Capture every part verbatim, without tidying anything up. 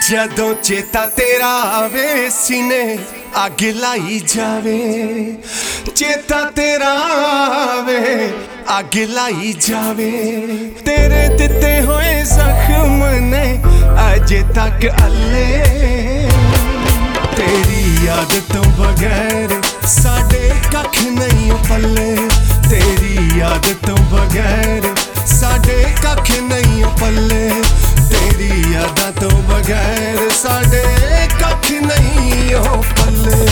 ਜਦੋਂ ਚੇਤਾ ਤੇਰਾ ਆਵੇ ਸੀਨੇ ਅੱਗ ਲਾਈ ਜਾਵੇ। ਚੇਤਾ ਤੇਰਾ ਆਵੇ ਅੱਗ ਲਾਈ ਜਾਵੇ। ਤੇਰੇ ਦਿੱਤੇ ਹੋਏ ਜ਼ਖਮ ਨੇ ਅਜੇ ਤੱਕ ਅੱਲੇ। ਤੇਰੀ ਯਾਦ ਤੋਂ ਬਗੈਰ ਸਾਡੇ ਕੱਖ ਨਹੀਂ ਪੱਲੇ। ਤੇਰੀ ਯਾਦ ਤੋਂ ਬਗੈਰ ਸਾਡੇ ਕੱਖ ਨਹੀਂ ਪੱਲੇ। ਤੇਰੀ ਯਾਦਾਂ ਤੋਂ ਬਗੈਰ ਸਾਡੇ ਕੱਖ ਨਹੀਂ ਉਹ ਪੱਲੇ।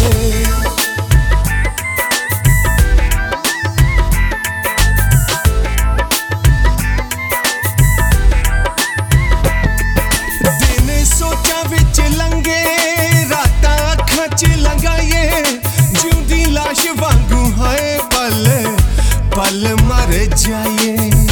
ਦਿਨ ਸੋਚਾਂ ਵਿੱਚ ਲੰਘੇ ਰਾਤਾਂ ਅੱਖਾਂ 'ਚ ਲੰਘਾਈਏ। ਜਿਉਂਦੀ ਲਾਸ਼ ਵਾਂਗੂ ਹੋਏ ਪਲ ਪਲ ਮਰ ਜਾਈਏ।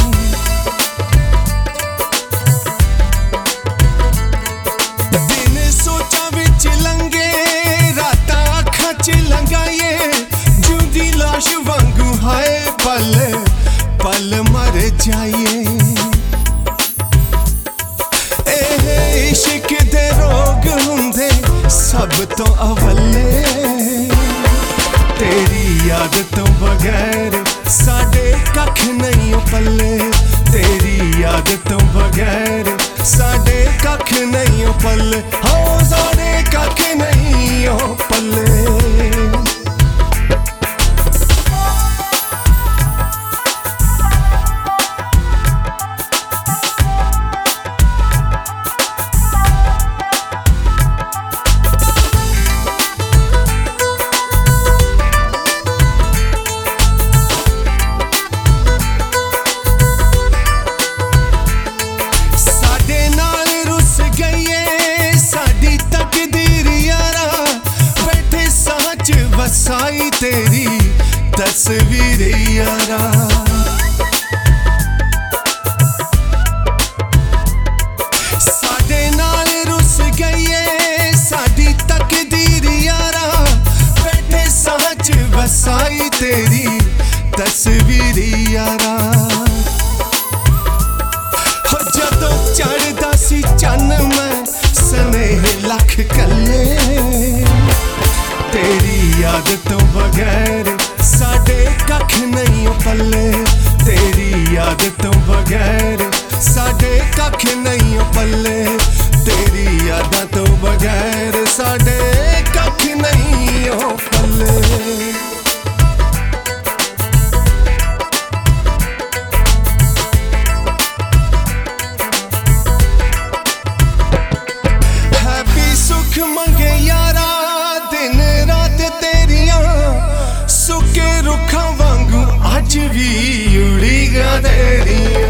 ਲਾਸ਼ ਵਾਂਗੂ ਹਾਏ ਪਲ ਪਲ ਮਰ ਜਾਈਏ। ਇਹ ਇਸ਼ਕ ਦੇ ਰੋਗ ਹੁੰਦੇ ਸਭ ਤੋਂ ਅਵੱਲੇ। ਤੇਰੀ ਯਾਦ ਤੋਂ ਬਗੈਰ ਸਾਡੇ ਕੱਖ ਨਹੀਂ ਪੱਲੇ। ਤੇਰੀ ਯਾਦ ਤੋਂ ਬਗੈਰ ਸਾਡੇ ਕੱਖ ਨਹੀਂ ਪੱਲੇ। ਹੋ ਸਾਡੇ ਕੱਖ ਨਹੀਂ ਉਹ ਪੱਲੇ। ਸਾਈ ਤੇਰੀ ਤਸਵੀਰ ਯਾਰਾ। ਸਾਡੇ ਨਾਲ ਰੁੱਸ ਗਈ ਏ ਸਾਡੀ ਤਕਦੀਰ ਯਾਰਾ। ਬੈਠੇ ਸਾਹ 'ਚ ਵਸਾਈ ਤੇਰੀ ਤਸਵੀਰ ਯਾਰਾ। ਹੋ ਜਦੋਂ ਚੜ੍ਹਦਾ ਸੀ ਚੰਨ ਮੈਂ ਸਨੇਹ ਲੱਖ ਕੱਲੇ। ਤੇਰੀ ਯਾਦ ਤੋਂ ਬਗੈਰ ਸਾਡੇ ਕੱਖ ਨਹੀਂ ਪੱਲੇ। ਤੇਰੀ ਯਾਦ ਤੋਂ ਬਗੈਰ ਸਾਡੇ ਕੱਖ ਨਹੀਂ ਪੱਲੇ। ਤੇਰੀ ਯਾਦਾਂ ਤੋਂ ਬਗੈਰ ਸਾਡੇ ਕੱਖ ਨਹੀਂ ਉਹ ਪੱਲੇ। ਹੈਪੀ ਸੁਖ ਮੰਗੇ ਯਾਰਾ ਦਿਨ ਰਾਤ ਤੇਰੀਆਂ। ਸੁੱਕੇ ਰੁੱਖਾਂ ਵਾਂਗੂ ਅੱਜ ਵੀ ਉਡੀਕਾਂ ਤੇਰੀਆਂ।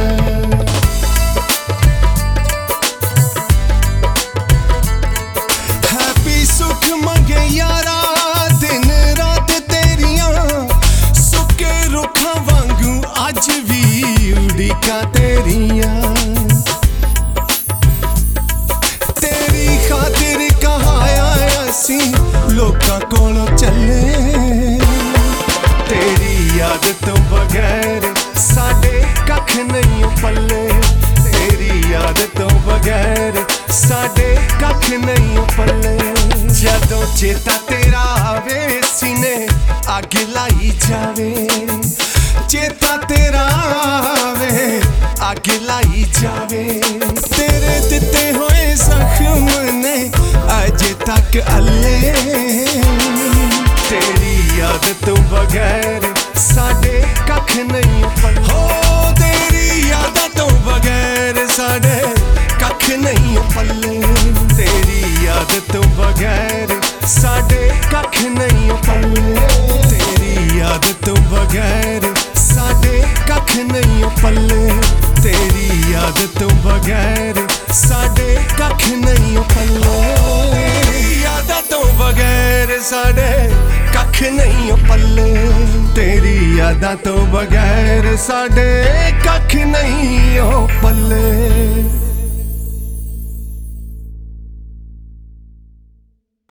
ਹੈਪੀ ਸੁਖ ਮੰਗੇ ਯਾਰਾ ਦਿਨ ਰਾਤ ਤੇਰੀਆਂ। ਸੁੱਕੇ ਰੁੱਖਾਂ ਵਾਂਗੂ ਅੱਜ ਵੀ ਉਡੀਕਾਂ ਤੇਰੀਆਂ। ਤੇਰੀ ਖਾਤਰ ਕਹਾਇਆ ਅਸੀਂ ਲੋਕਾਂ ਕੋਲੋਂ ਚੱਲੇ। ਤੇਰੀ ਯਾਦ ਤੋਂ ਬਗੈਰ ਸਾਡੇ ਕੱਖ ਨਹੀਂ ਪੱਲੇ। ਤੇਰੀ ਯਾਦ ਤੋਂ ਬਗੈਰ ਸਾਡੇ ਕੱਖ ਨਹੀਂ ਪੱਲੇ। ਜਦੋਂ ਚੇਤਾ ਤੇਰਾ ਆਵੇ ਸੀਨੇ ਅੱਗ ਲਾਈ ਜਾਵੇ। ਚੇਤਾ ਤੇਰਾ ਆਵੇ ਅੱਗ ਲਾਈ ਜਾਵੇ। ਤੇਰੇ ਦਿੱਤੇ ਹੋਏ ਜ਼ਖਮ ਨੇ ਅਜੇ ਤੱਕ ਅੱਲੇ। ਤੇਰੀ ਯਾਦ ਤੋਂ ਬਗੈਰ ਸਾਡੇ ਕੱਖ ਨਹੀਂ ਪੱਲੇ। ਹੋ ਤੇਰੀ ਯਾਦਾਂ ਤੋਂ ਬਗੈਰ ਸਾਡੇ ਕੱਖ ਨਹੀਂ ਪੱਲੇ। ਤੇਰੀ ਯਾਦ ਤੋਂ ਬਗੈਰ ਸਾਡੇ ਕੱਖ ਨਹੀਂ ਪੱਲੇ। ਤੇਰੀ ਯਾਦ ਤੋਂ ਬਗੈਰ ਸਾਡੇ ਕੱਖ ਨਹੀਂ ਪੱਲੇ। ਤੇਰੀ ਯਾਦ ਤੋਂ ਬਗੈਰ ਸਾਡੇ ਕੱਖ ਨਹੀਂ ਪੱਲੇ। ਤੇਰੀ ਯਾਦਾਂ ਤੋਂ ਬਗੈਰ ਸਾਡੇ ਕੱਖ ਨਹੀਂ ਪੱਲੇ। ਤੇਰੀ ਯਾਦਾਂ ਤੋਂ ਬਗੈਰ ਸਾਡੇ ਕੱਖ ਨਹੀਂ